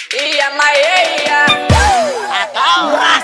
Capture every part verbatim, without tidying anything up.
Iya Maya atau ras.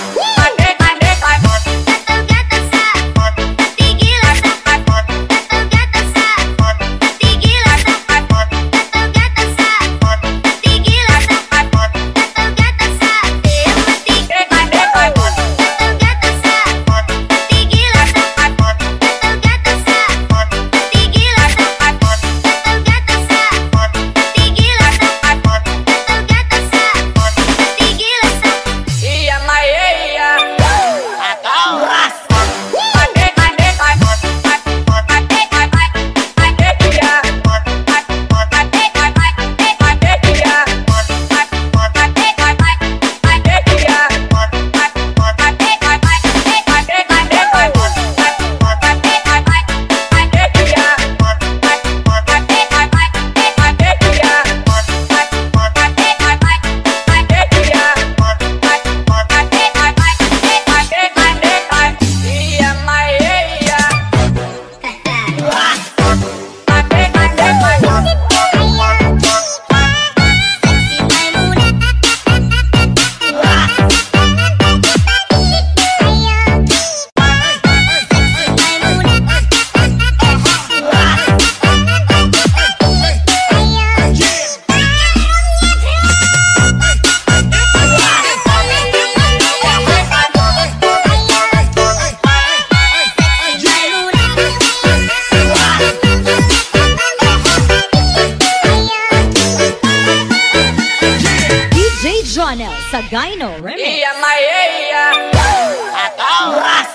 Sagayno Remix. Iya Maya atau ras.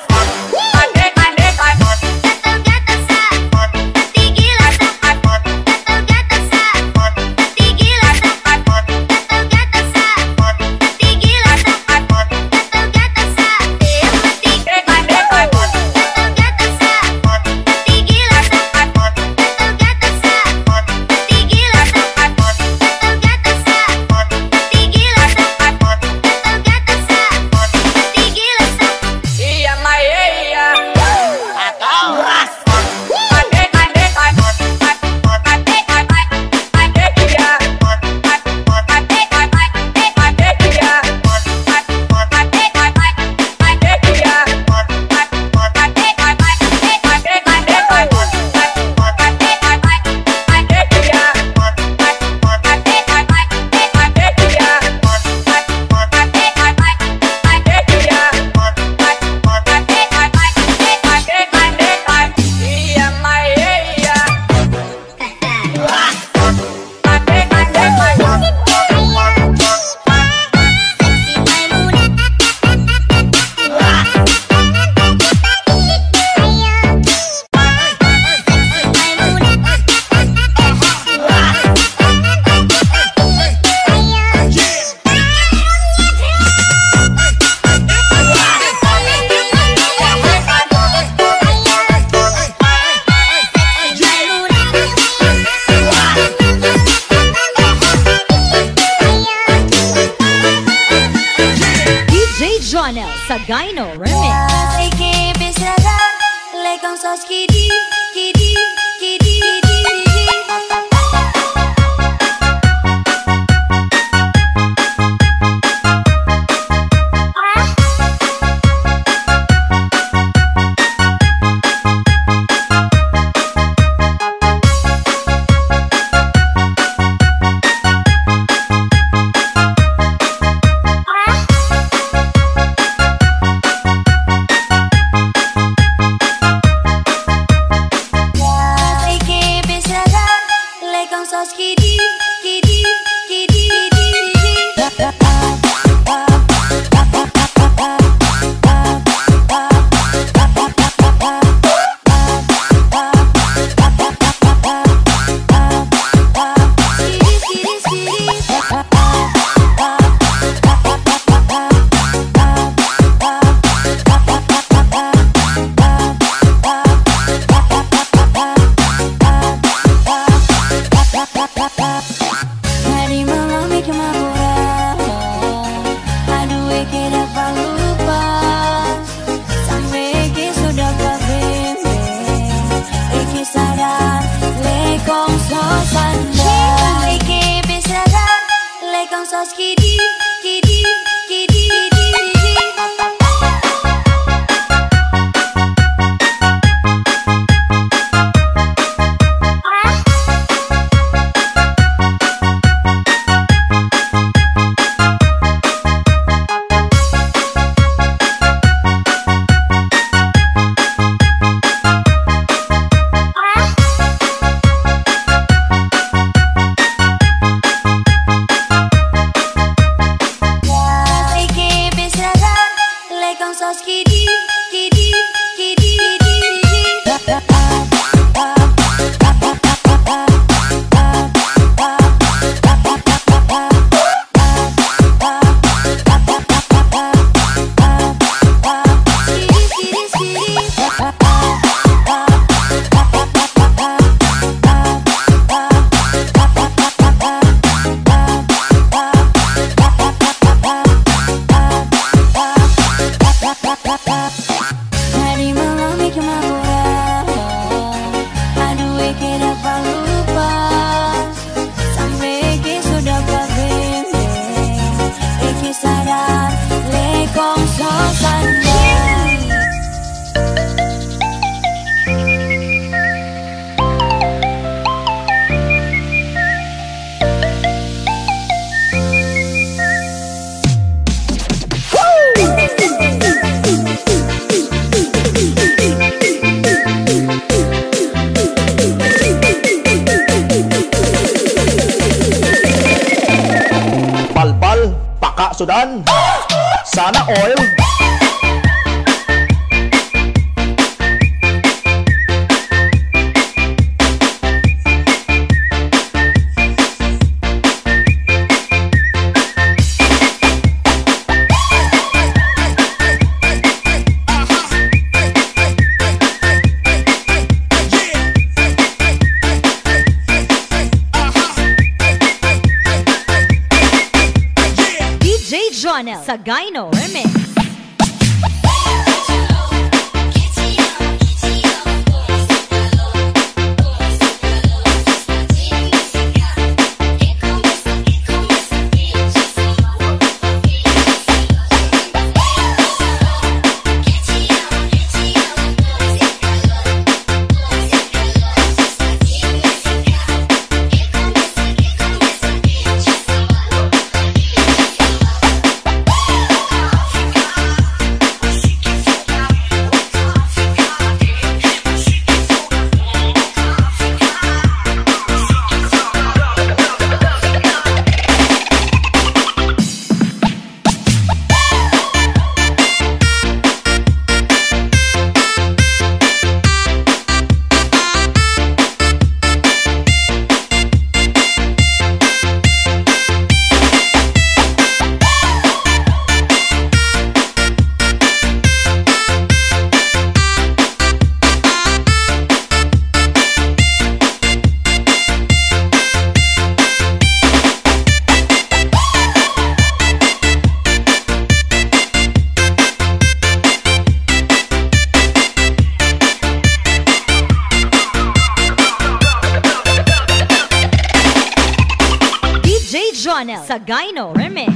Sagayno Remix. Hari malam kemabura baksudan. Sana all. Jonel Sagayno Remix. Jonel Sagayno Remix.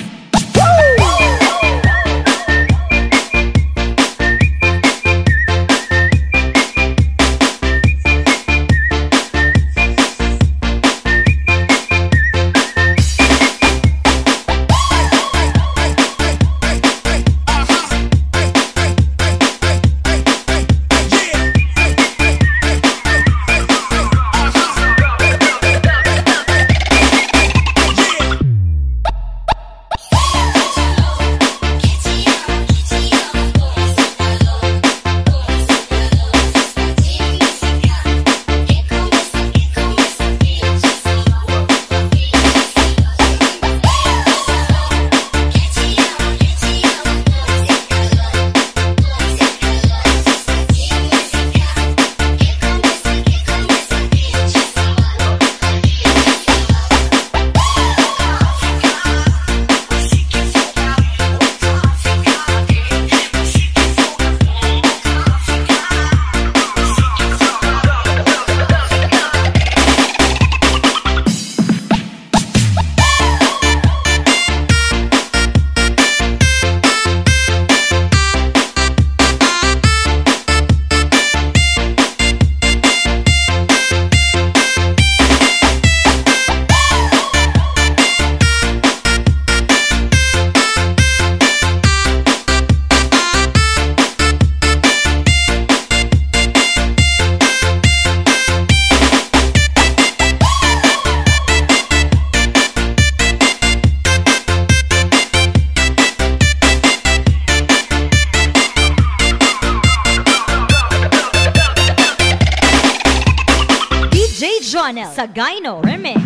Jonel Sagayno Remix.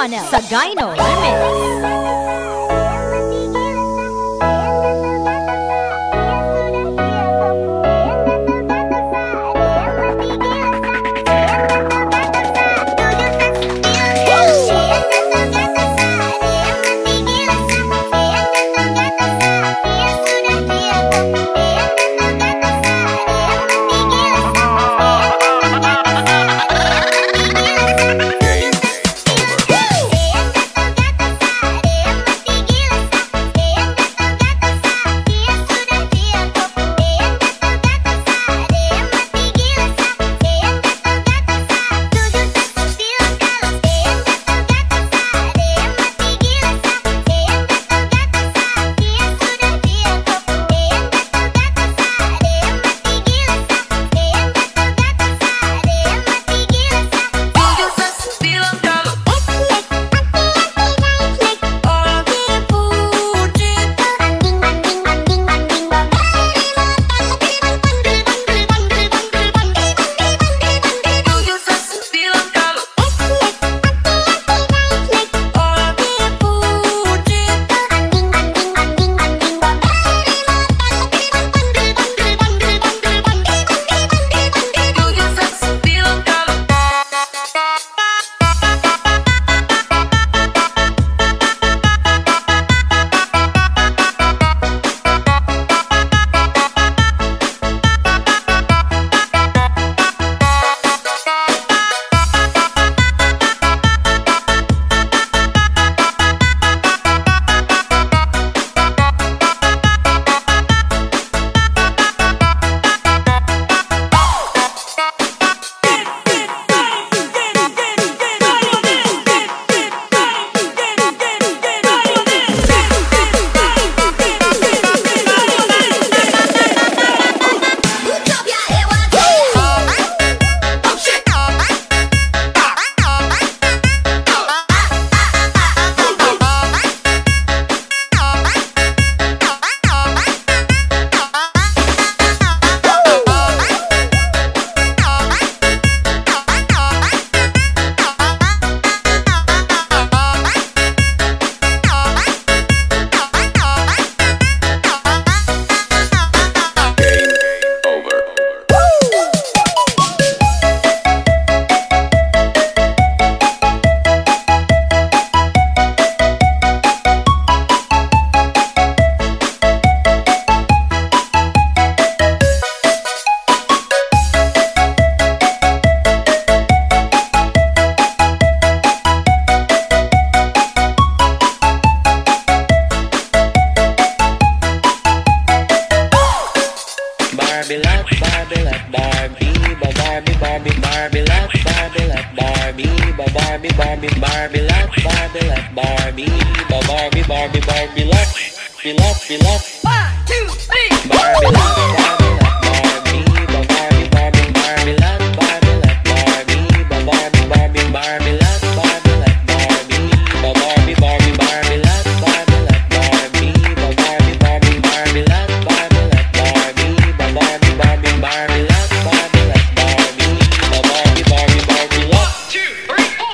Jonel Sagayno Remix. Barbie, Barbie, let's Barbie, let's Barbie, Barbie, Barbie, Barbie, let's, we love, we love. One, two, three. Barbie, let's Barbie, let's Barbie, Barbie, Barbie, let's Barbie, let's Barbie, Barbie, Barbie, Barbie, let's Barbie, let's Barbie, Barbie, Barbie, Barbie, let's Barbie, let's Barbie, Barbie, Barbie, Barbie, let's Barbie, let's Barbie, Barbie, Barbie, Barbie, let's Barbie, let's Barbie, Barbie, Barbie, Barbie, let's. Two, three, four.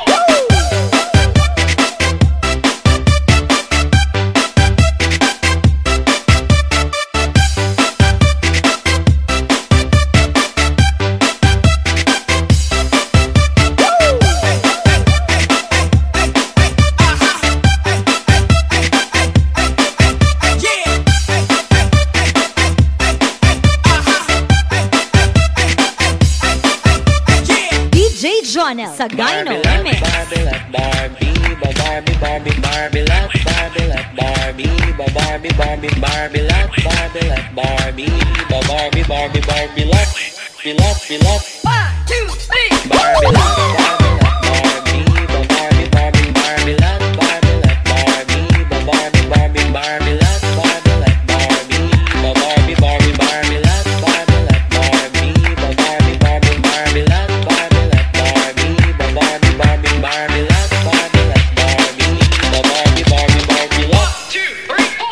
Jonel Sagayno Barbie, Remix. Barbie, let Barbie, Barbie, Barbie, Barbie, let Barbie, let Barbie, Barbie, Barbie, Barbie, let Barbie, let Barbie, Barbie, Barbie, Barbie, let, we love, we love. One, two, three. Barbie, let Barbie, let Barbie, Barbie, Barbie, Barbie, let Barbie, let Barbie, Barbie, Barbie, Barbie, let Barbie, let Barbie, Barbie, Barbie, Barbie, let Barbie, let Barbie, Barbie, Barbie, Barbie, let Barbie, let Barbie, Barbie, Barbie, Barbie, let Barbie, let Barbie, Barbie, Barbie, Barbie, let. Two, three, four.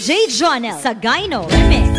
D J Jonel Sagayno Remix.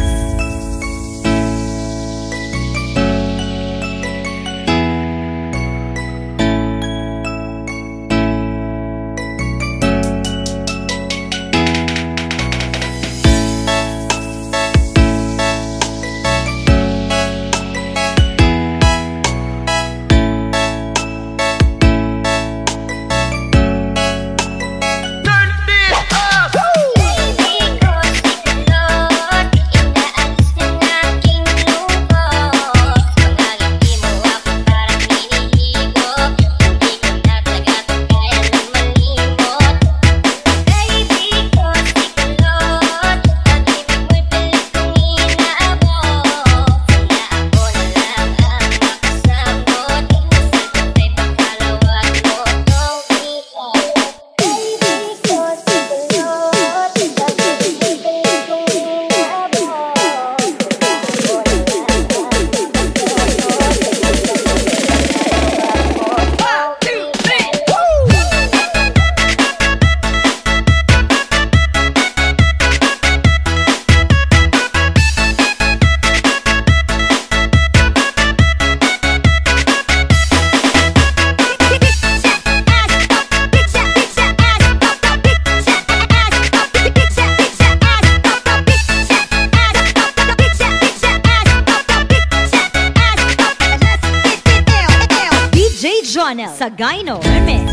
Jonel Sagayno Remix.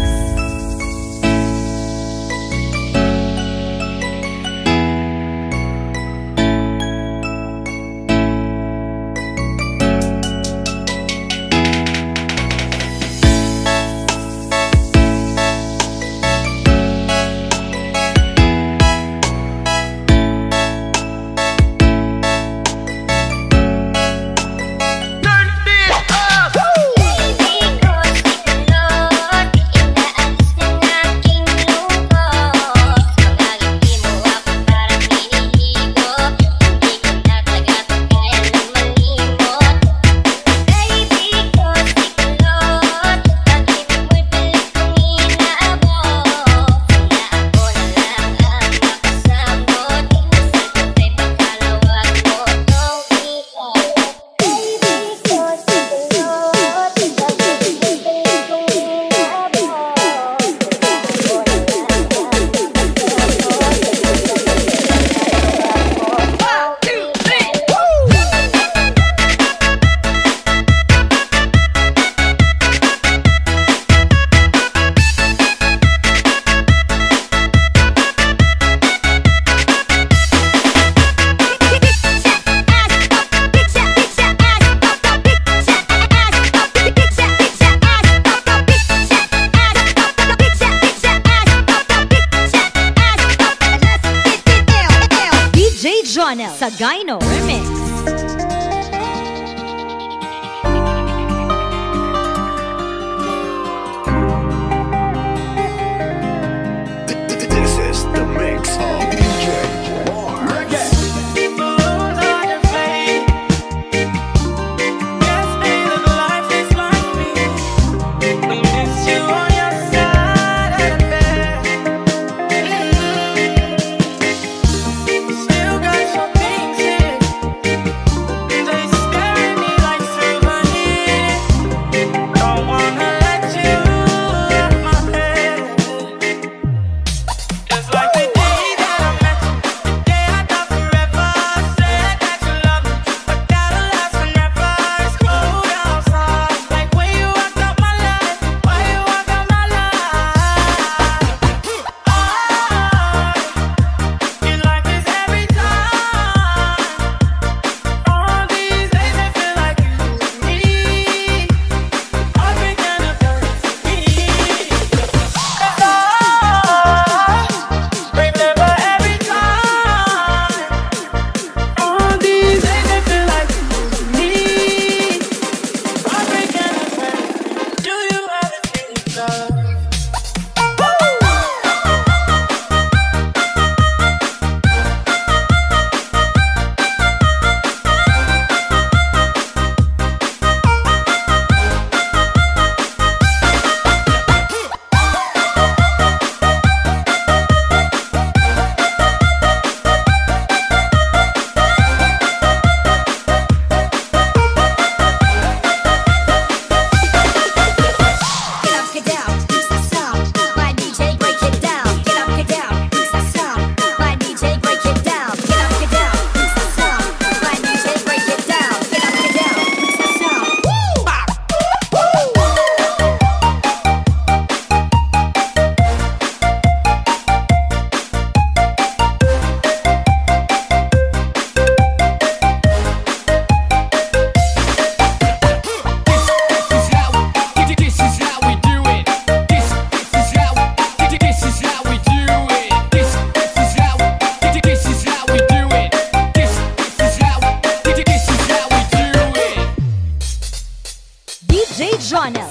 Jonel Sagayno Remix. This is the mix of D J Mark. Still got some things in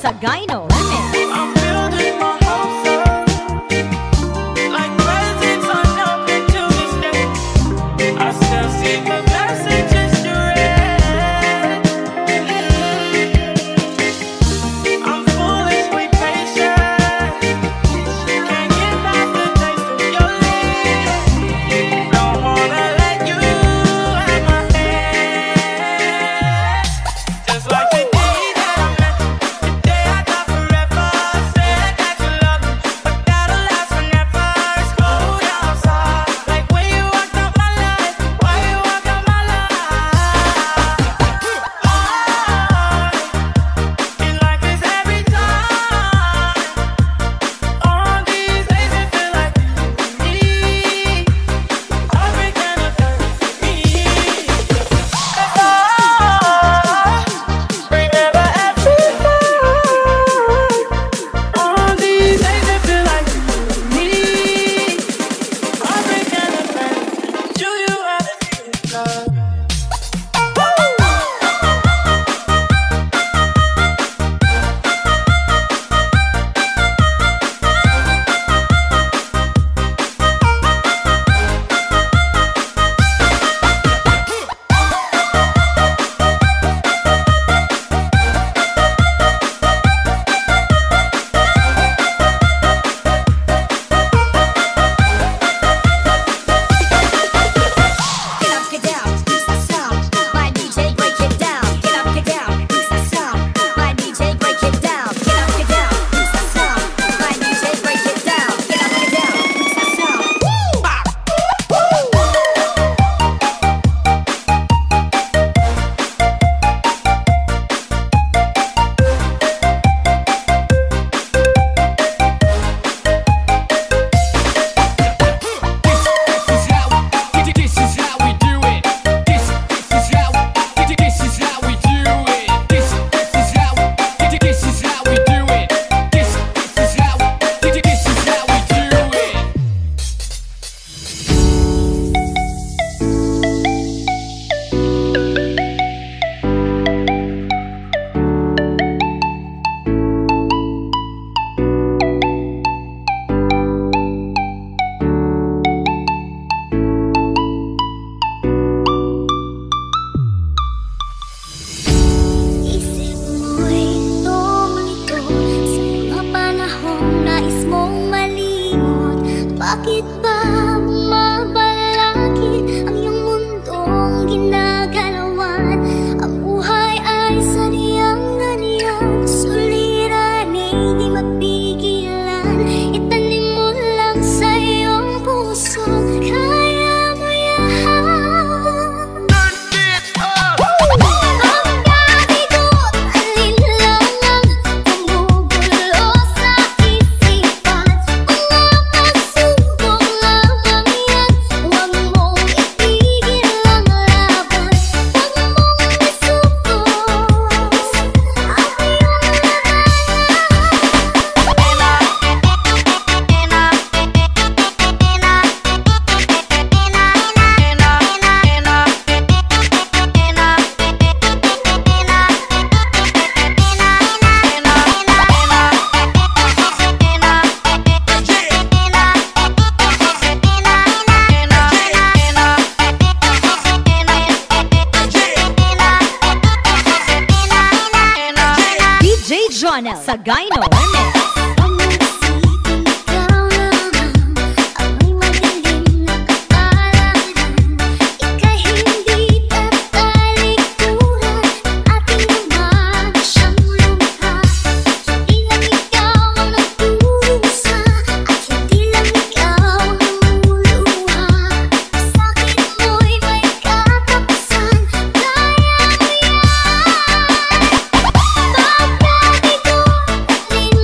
Sagayno Remix. I'm building my hopes up, like presents unopened to this day. I still see the messages you read. I'm foolishly patient, can't get past the taste of your lips. Don't wanna let you have my hand, just like the day that I met you, the day I thought forever. Said that you love me, but that'll last forever. It's cold outside, like when you walked out my life. Why you walk out my life? I feel like this every time. On these days it feel like me. Heartbreak and it hurts me. Remember everything. On these days it feel like me. Heartbreak and it hurts. Do you ever think of? Get up, get down, use the sound. My D J break it down. Get up, get down, use the sound. My D J break it down. Get up, get down, use the sound. My D J break it down. Get up, get down, use the sound. This is how we do it. This this is how this is how we do it. This this is how this is how we do it. This this is how this is how we do it. Isip mo'y tumulito sa mga panahong nais mong malimot. Bakit ba bumabalakid ang iyong mundong ginagalawan? Ang buhay ay sadyang ganyan, suliranin di mapigilan. Itanim mo lang sa iyong puso, kaya mo yan. Ang dami ko't alinlangan, gumugulo sa isipan. Mga pagsubok lamang yan, huwag mong itigil ang laban. Huwag mong isuko ang iyong D J Jonel Sagayno Remix. Pag-iisipin ikaw naman ang may madilim na kapalaran. Ika'y hindi tatalikuran, ating naman siyang lumikha. Hindi lang ikaw ang nagdurusa, at hindi lang ikaw ang lumuluha. Ang sakit mo'y may katapusan, kaya mo yan. Pagdami ko't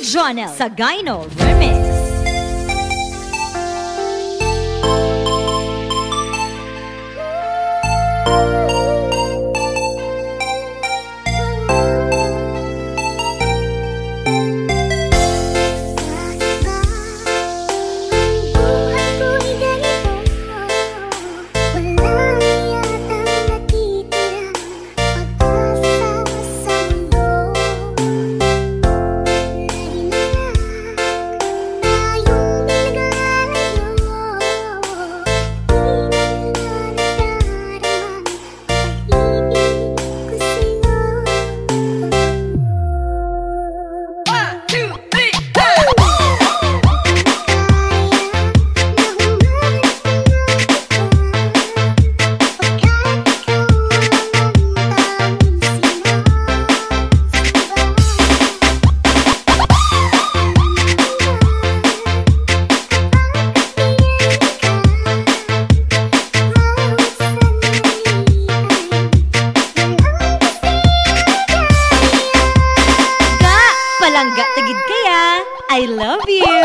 Jonel Sagayno Remix. One, two, three, go! Ka, palangga tigid kaya. I love you.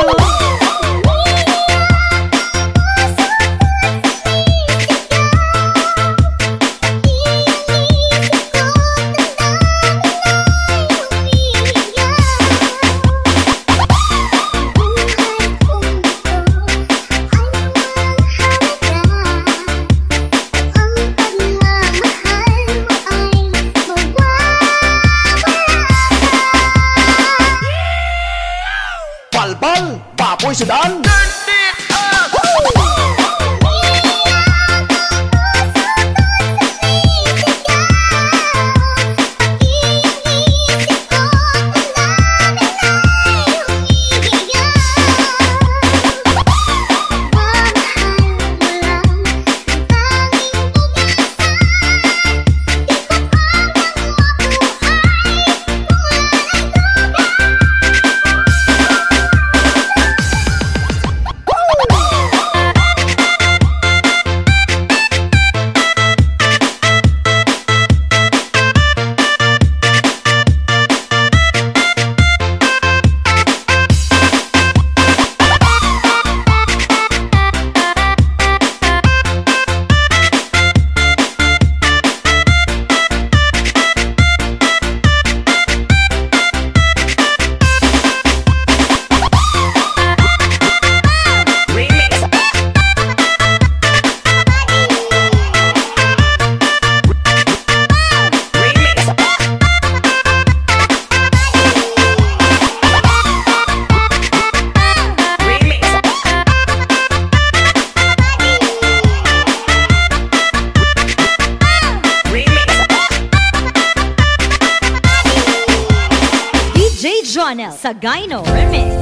Balbal, baboy sedan. D J Jonel Sagayno Remix.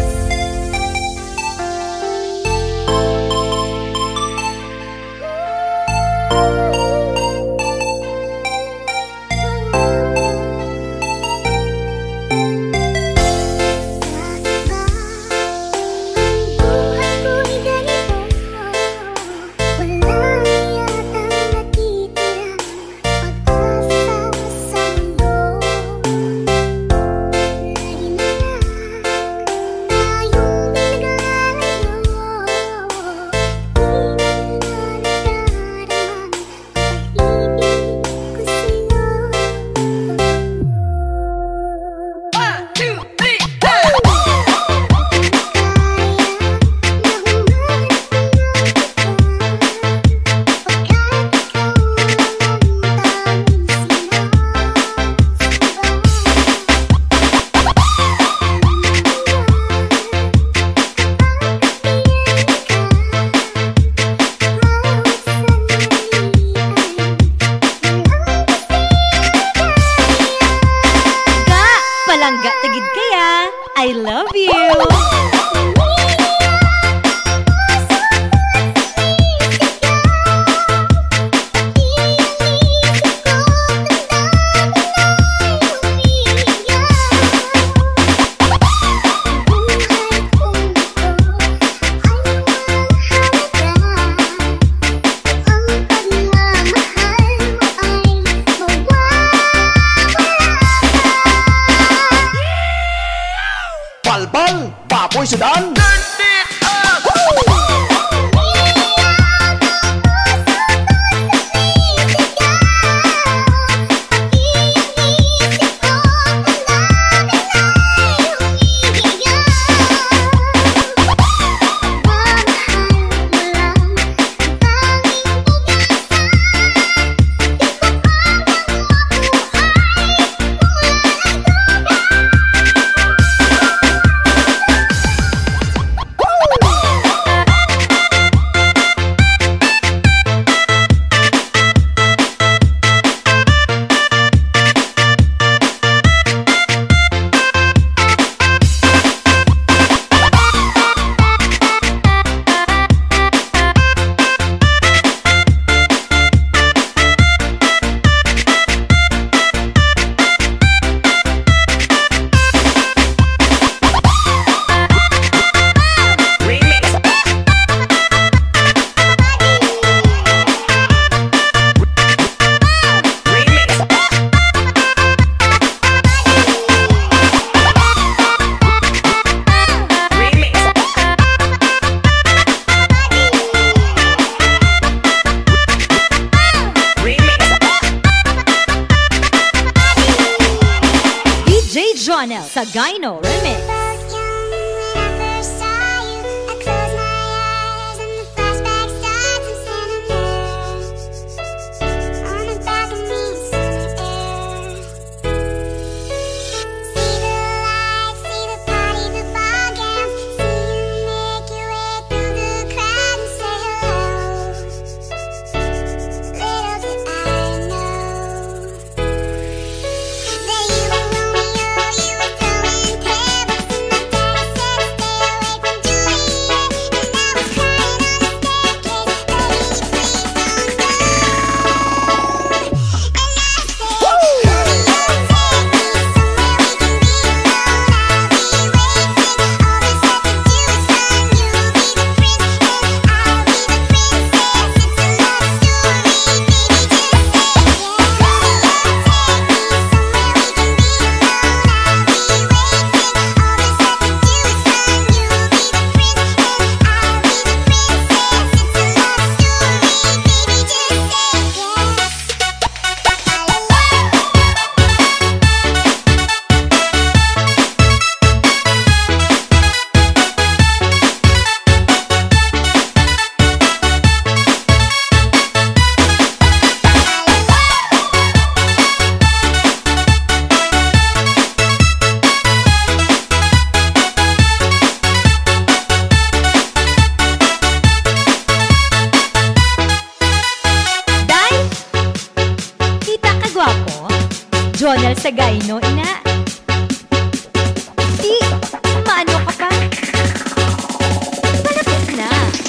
One, two, three, go! Ka, palangga tigid kaya. I love you. balbal, baboy sedan. Jonel Sagayno Remix. Jonel Sagayno, ina. Di, maano ka pa? Palapit na.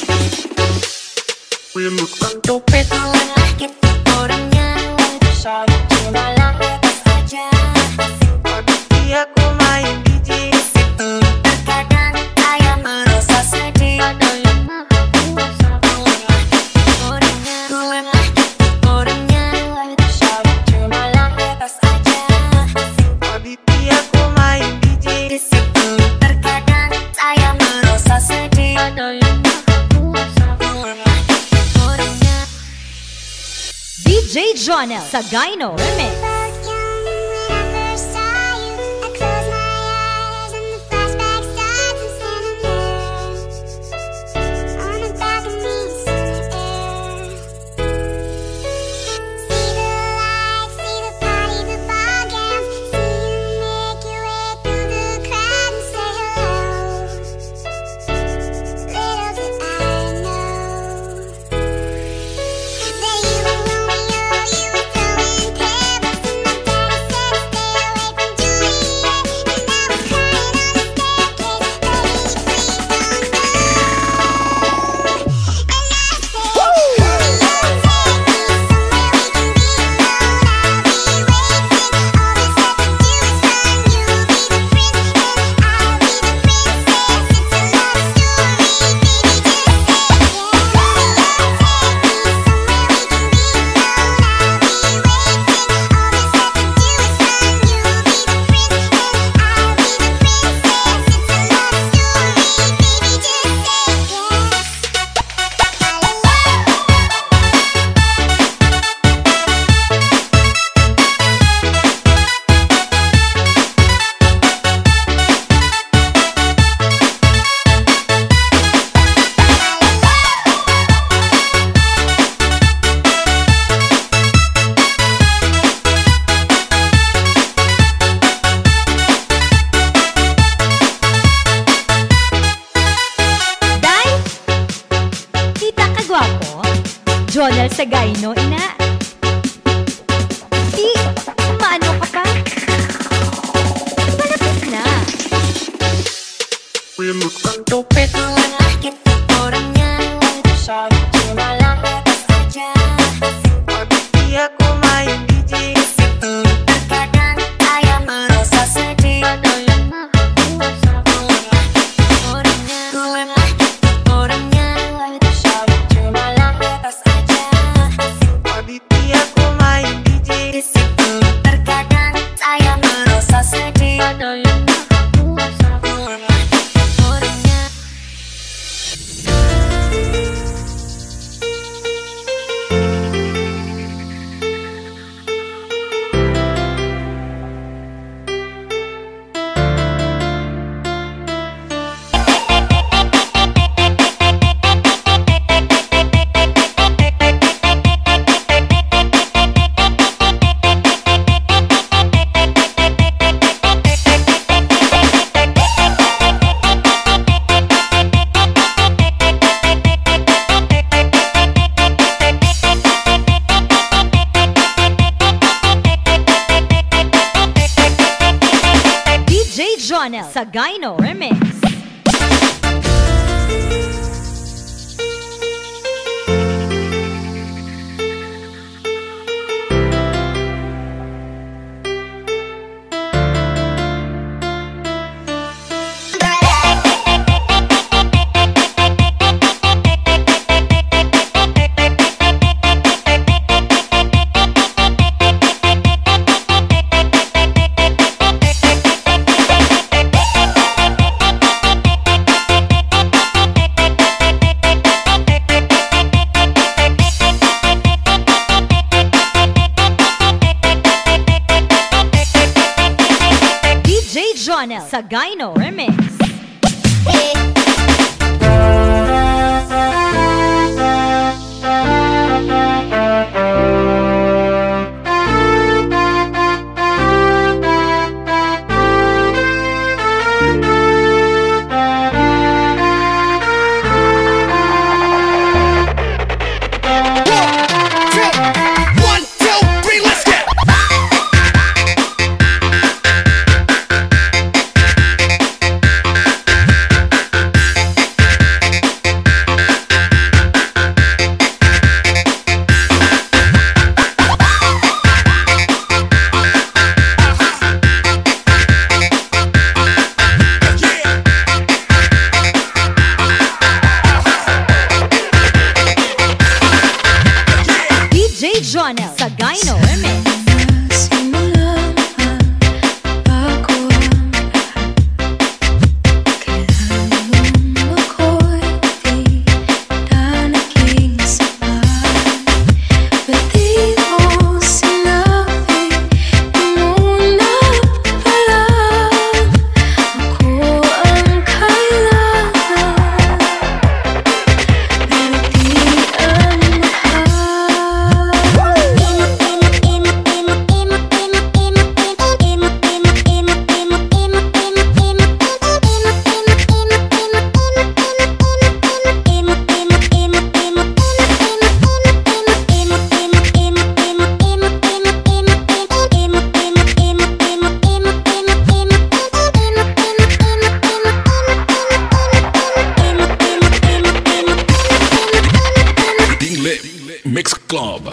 Dompet lelaki orangnya Sabi cuma lahir saja Tapi aku main di situ. Terkadang saya merasa sedih. Ada yang maha kuasa orangnya lelaki orangnya Sabi cuma lahir saja Tapi aku main di situ. Terkadang saya merasa sedih. Ada yang maha kuasa orangnya D J Jonel Sagayno Remix. Little did I know that you were throwing pebbles sa Gaino, ina. Di, maano ka pa? Malapit na. Tupet langit orangnya Sabi cuma langit saja Pagi aku main D J Situ terkadang saya merasa sedih Ada yang mau sama orangnya Gue langit orangnya Sabi cuma langit saja Pagi aku main D J Situ terkadang saya merasa sedih Ada yang mau sama orangnya Jonel sa Gaino Remix. Jonel sa Gaino Remix. Jonel sa Gaino Remix. Mix Club.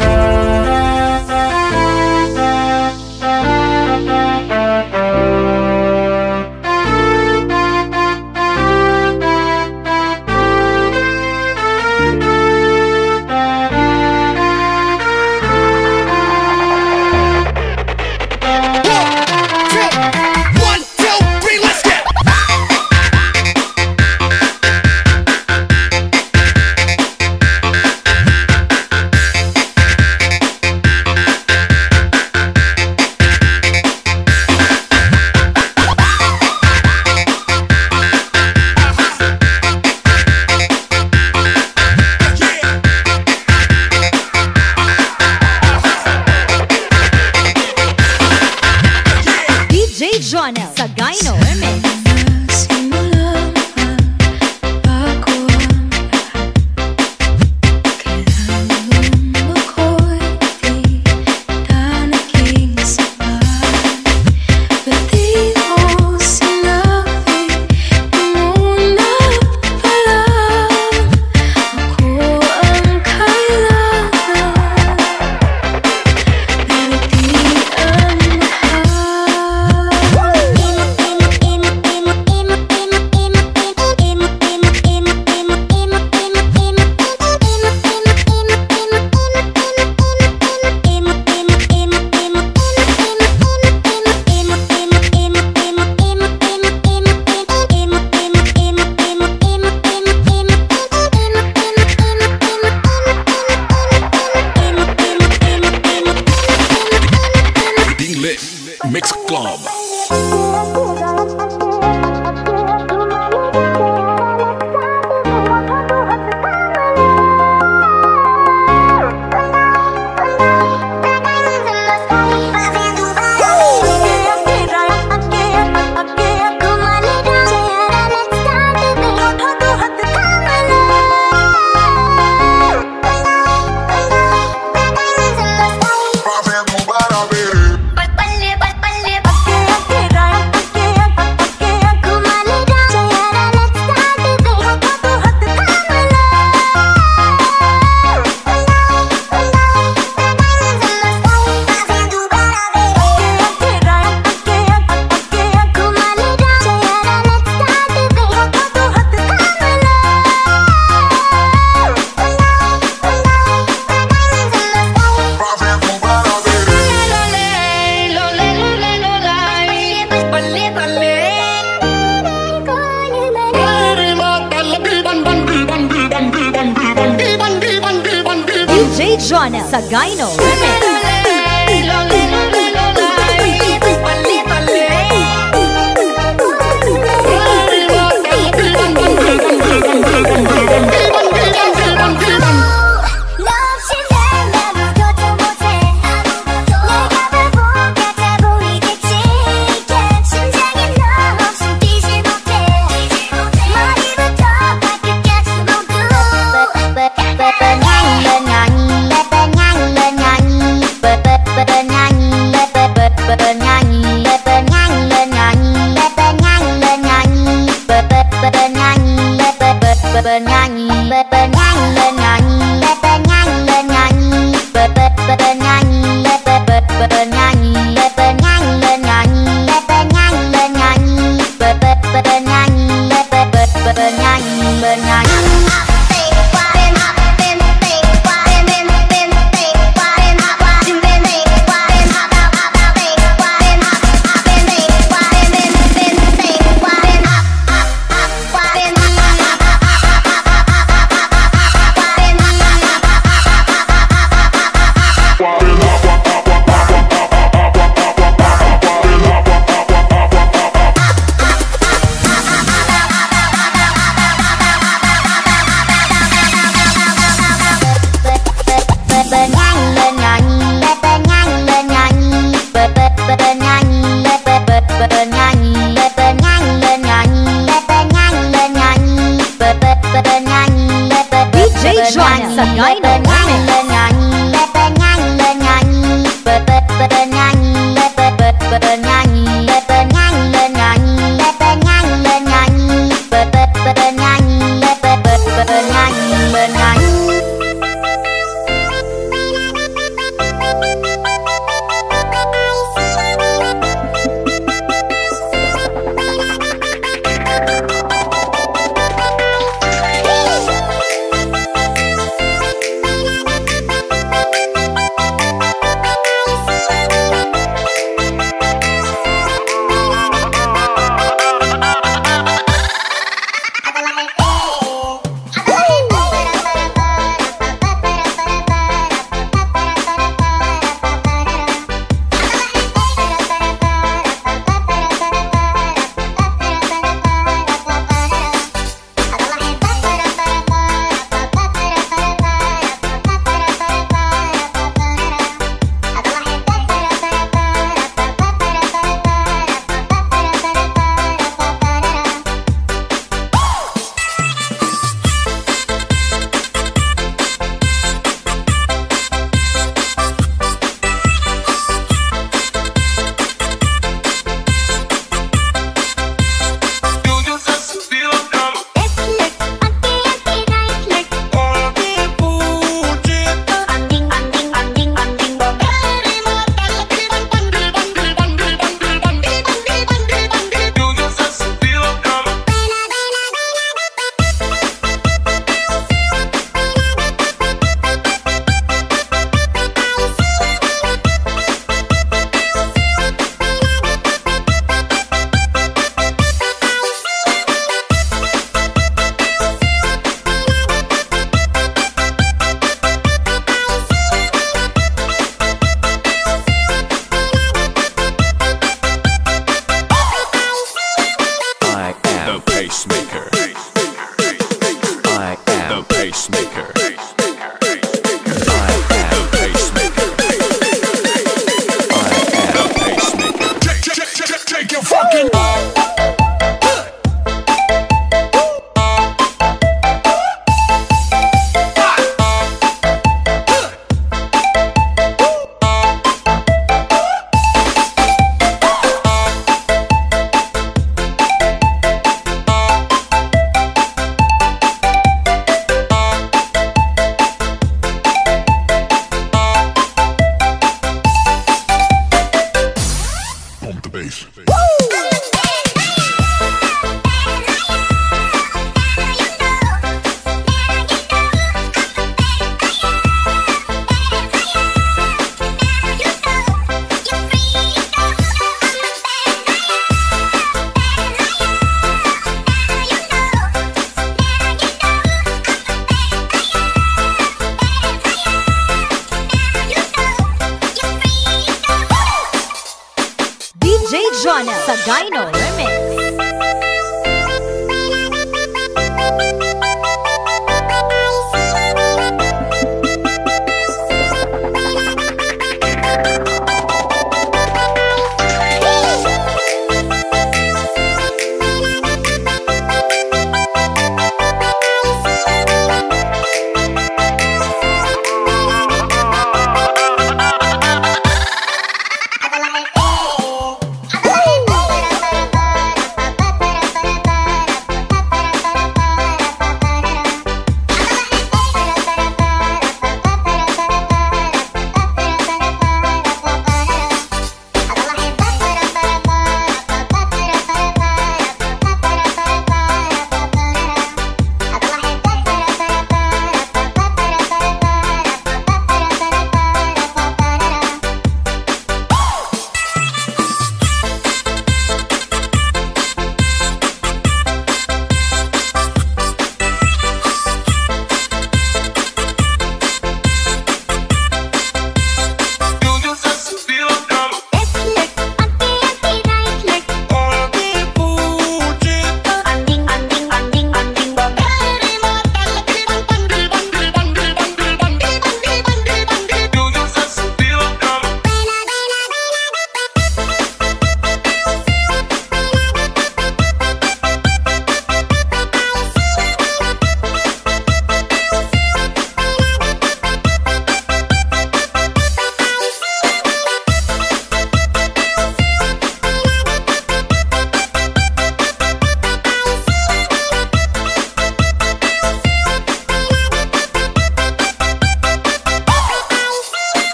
Jonel Sagayno Remix. Jonel Sagayno Remix.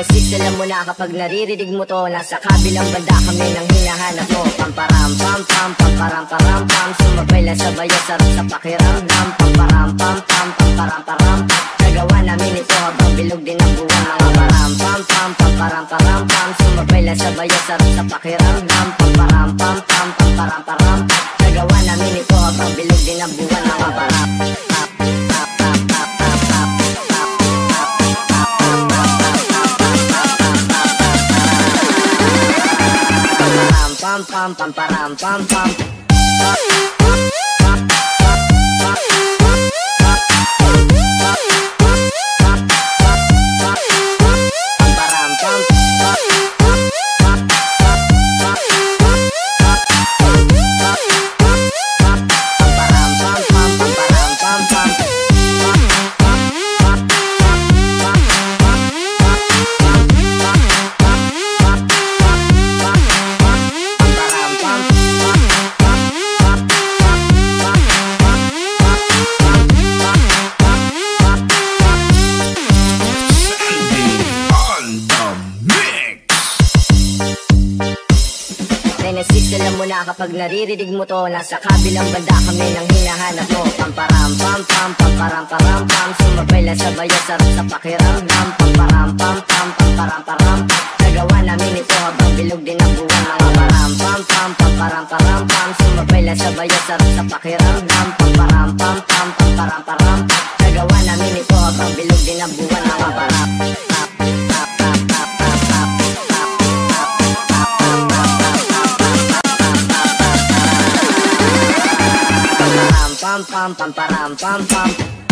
Genesis, alam mo na kapag naririnig mo to, nasa kabilang banda kami nang hinahanap mo. Pamparam pam pam pamparam param pam, sumabay lang sabay ang sarap sa pakiramdam. Pamparam pam pam pamparam param, nagawa namin ito habang bilog din ang buwan. Mga param pam pam pamparam param pam, sumabay lang sabay ang sarap sa pakiramdam. Pamparam pam pam pamparam param, nagawa namin ito habang bilog din ang buwan. Mga param pam pam pam param pam pam Genesis, alam mo na kapag naririnig mo to, nasa kabilang banda kami nang hinahanap mo. Pamparam pam pam pamparam param pam, sumabay lang sabay ang sarap sa pakiramdam. Pamparam pam pam pamparam param, nagawa namin ito habang bilog din ang buwan. Mga param pam pam pamparam param pam, sumabay lang sabay ang sarap sa pakiramdam. Pamparam pam pam pamparam param, nagawa namin ito habang bilog din ang buwan. Mga param pam pam pam param pam pam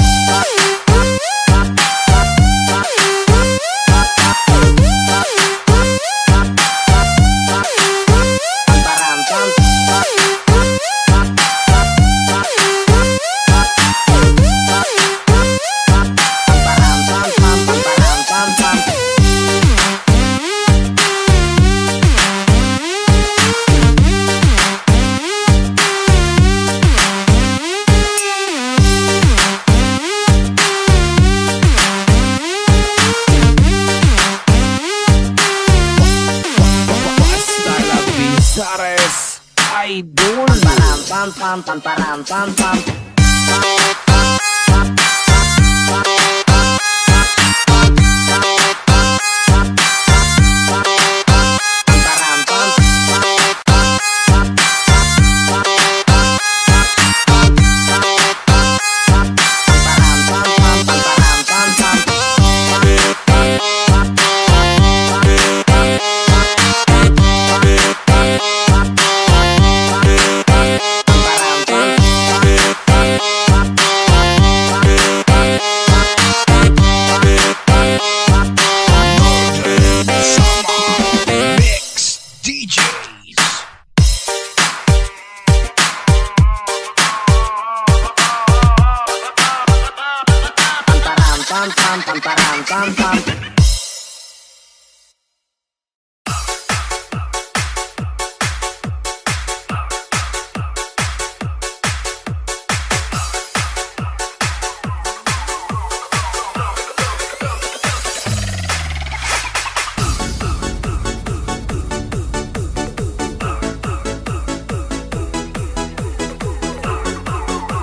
Idol. param pam pam pam param pam pam pam pam.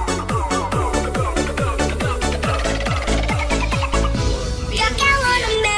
You're killing me.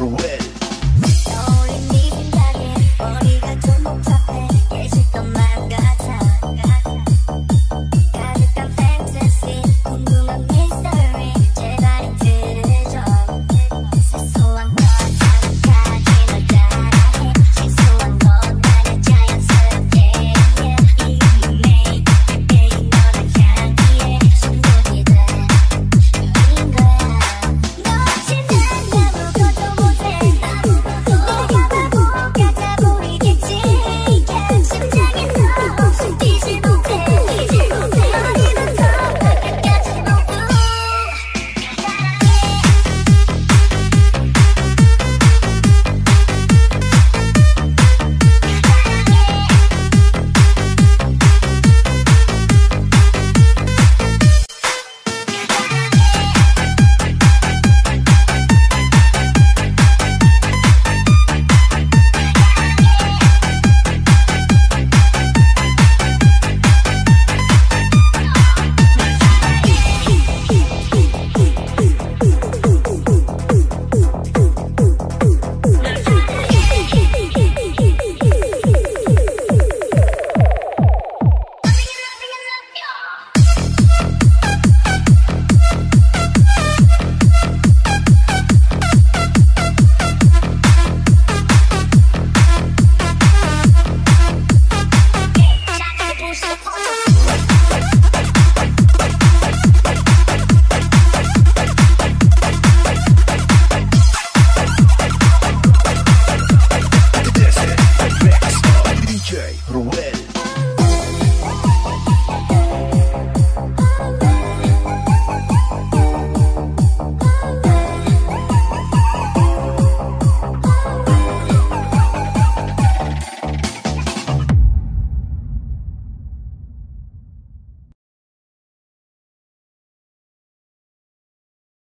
Ruel.